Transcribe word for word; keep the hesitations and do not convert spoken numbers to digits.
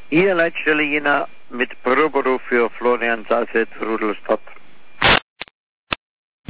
Hier leidt Jelena mit Proberuf für Florian Sasset, Rudolstadt.